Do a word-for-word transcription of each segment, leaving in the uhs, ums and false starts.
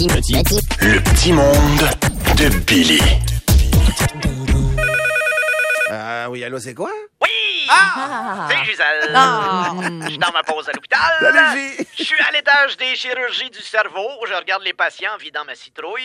petit, petit, petit, Le petit monde de Billy. Euh, oui, allô, c'est quoi? Oui! Ah! C'est Gisèle. Ah! Je suis dans ma pause à l'hôpital. Salut, G. Je suis à l'étage des chirurgies du cerveau. Je regarde les patients vidant ma citrouille.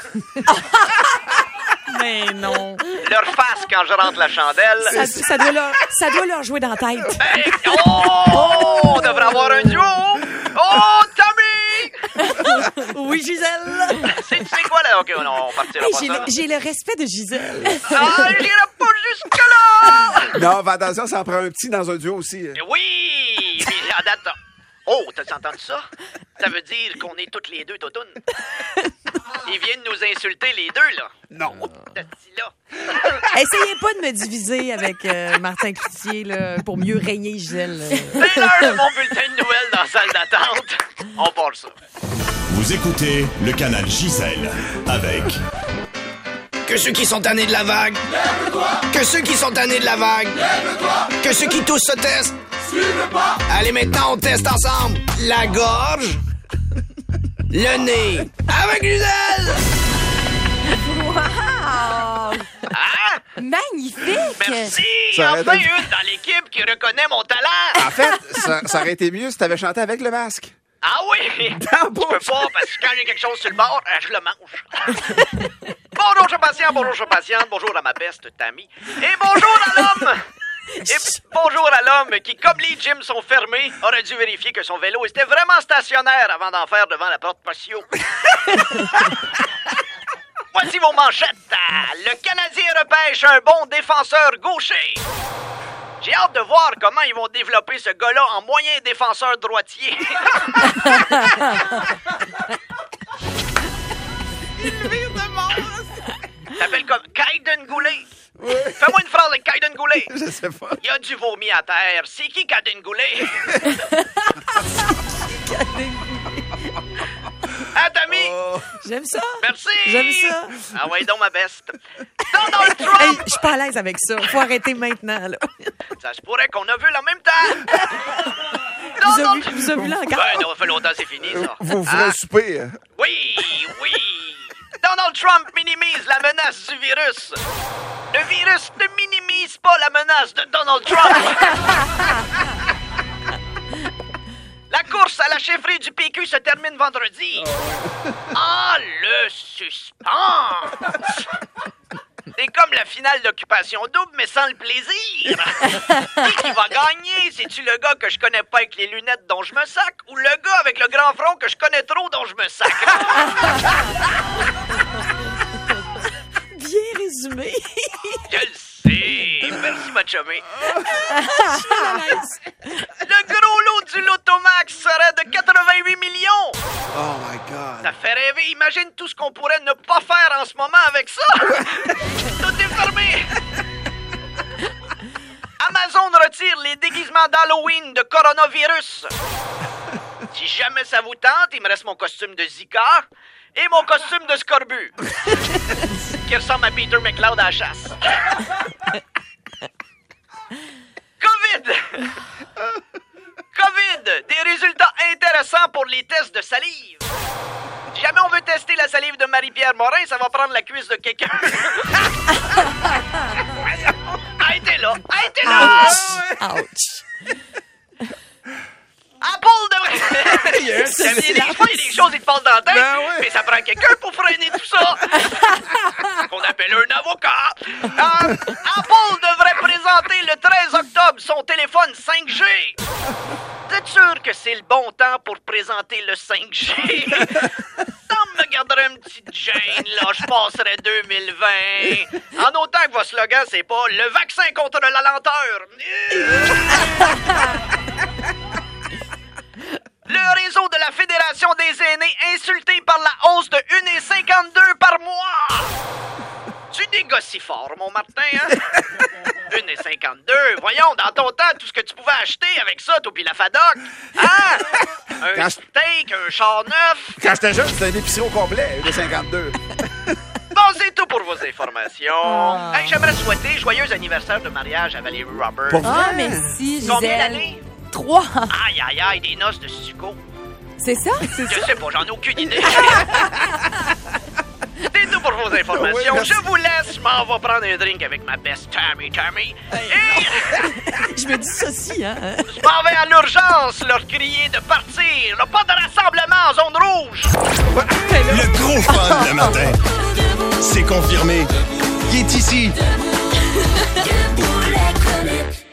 Mais non. Leur face quand je rentre la chandelle. Ça, ça, doit leur, ça doit leur jouer dans la tête. Hey, oh! On devrait avoir un duo. Oh, Tommy! Oui, Gisèle. C'est, tu sais quoi, là? OK, non, on partira Hey, pas j'ai, ça. le, j'ai le respect de Gisèle. Ah, j'irai pas jusque-là! Non, fais attention, ça en prend un petit dans un duo aussi. Oui! Mais à date... Oh, t'as entendu ça? Ça veut dire qu'on est toutes les deux toutounes. Ils viennent nous insulter les deux, là. Non. T'as dit là. Essayez pas de me diviser avec euh, Martin Cloutier là, pour mieux régner Gisèle. là. C'est l'heure de mon bulletin de nouvelles dans la salle d'attente. On part ça. Vous écoutez le canal Gisèle avec... Que ceux qui sont tannés de la vague. Lève-toi. Que ceux qui sont tannés de la vague. Lève-toi. Que ceux qui tous se testent. Suivez pas. Allez, maintenant, on teste ensemble. La gorge. Le nez. Avec Gisèle. Wow! Ah! Magnifique! Merci! Ça aurait Enfin été- une dans l'équipe qui reconnaît mon talent! En fait, ça, ça aurait été mieux si t'avais chanté avec le masque. Ah oui! Dans la Je peux bouche. pas, parce que quand j'ai quelque chose sur le bord, euh, je le mange. Bonjour, chers patients, bonjour, chers patientes, bonjour à ma beste Tammy. Et bonjour à l'homme! Et bonjour à l'homme qui, comme les gyms sont fermés, aurait dû vérifier que son vélo était vraiment stationnaire avant d'en faire devant la porte patio. Voici vos manchettes. Le Canadien repêche un bon défenseur gaucher. J'ai hâte de voir comment ils vont développer ce gars-là en moyen défenseur droitier. Il vire de mort! T'appelles comme Kaiden Goulet. Fais-moi une phrase avec Kaiden Goulet. Je sais pas. Il y a du vomi à terre. C'est qui Kaiden Goulet? Ah, Tammy! Oh. J'aime ça! Merci! J'aime ça! Ah ouais, donc ma beste. Donald Trump! Hey, je suis pas à l'aise avec ça. Faut arrêter maintenant, là. Ça se pourrait qu'on a vu en même temps. Vous avez Donald... vu, vous avez vu là encore? Ben non, ça fait longtemps c'est fini, ça. Vous ferez Ah, un souper. euh. oui, oui. Donald Trump minimise la menace du virus. Le virus ne minimise pas la menace de Donald Trump. La course à la chefferie du P Q se termine vendredi. Ah, le suspense! C'est comme la finale d'Occupation Double, mais sans le plaisir. Qui qui va gagner? C'est-tu le gars que je connais pas avec les lunettes dont je me sac ou le gars avec le grand front que je connais trop dont je me sac? Bien résumé. Je le sais. Merci, ma chumée. Le gros lot du Lotomax serait de quatre-vingt-huit millions. Oh my God. Ça fait rêver. Imagine tout ce qu'on pourrait ne pas faire en ce moment avec ça. Tout est fermé. Amazon retire les déguisements d'Halloween de coronavirus. Si jamais ça vous tente, il me reste mon costume de Zika et mon costume de Scorbut, qui ressemble à Peter McLeod à la chasse. COVID! COVID! Des résultats intéressants pour les tests de salive. Si jamais on veut tester la salive de Marie-Pierre Morin, ça va prendre la cuisse de quelqu'un. Arrêtez là! Arrêtez là! Ouch! Apple devrait... Il y a des fois, il y a des choses qui te passent dans la tête, Ben oui. mais ça prend quelqu'un pour freiner tout ça. Qu'on appelle un avocat. Euh, Apple devrait présenter le treize octobre son téléphone cinq G. Vous êtes sûr que c'est le bon temps pour présenter le cinq G? Ça me garderait une petite gêne, là. Je passerais deux mille vingt. En autant que votre slogan, c'est pas « Le vaccin contre la lenteur ». Le réseau de la Fédération des aînés insulté par la hausse de un virgule cinquante-deux par mois. Tu négocies fort, mon Martin, hein? un virgule cinquante-deux. Voyons, dans ton temps, tout ce que tu pouvais acheter avec ça, toi pis la FADOC. Hein? Un Quand je- steak, un char neuf. Quand j'étais jeune, c'était un épicerie au complet, de cinquante-deux. Bon, c'est tout pour vos informations. Hey, j'aimerais souhaiter joyeux anniversaire de mariage à Valérie Roberts. Pour Ah, vrai? merci, Combien Gisèle. d'années? Trois. Aïe, aïe, aïe, des noces de succo. C'est ça? C'est Je ça? sais pas, j'en ai aucune idée. C'est tout pour vos informations. Oui, merci. Je vous laisse, je m'en vais prendre un drink avec ma best Tammy Tammy. Et Je me dis ça aussi, hein? je m'en vais à l'urgence leur crier de partir. Là, pas de rassemblement en zone rouge. Le gros fun le matin. C'est confirmé. Il est ici. Debout les comiques.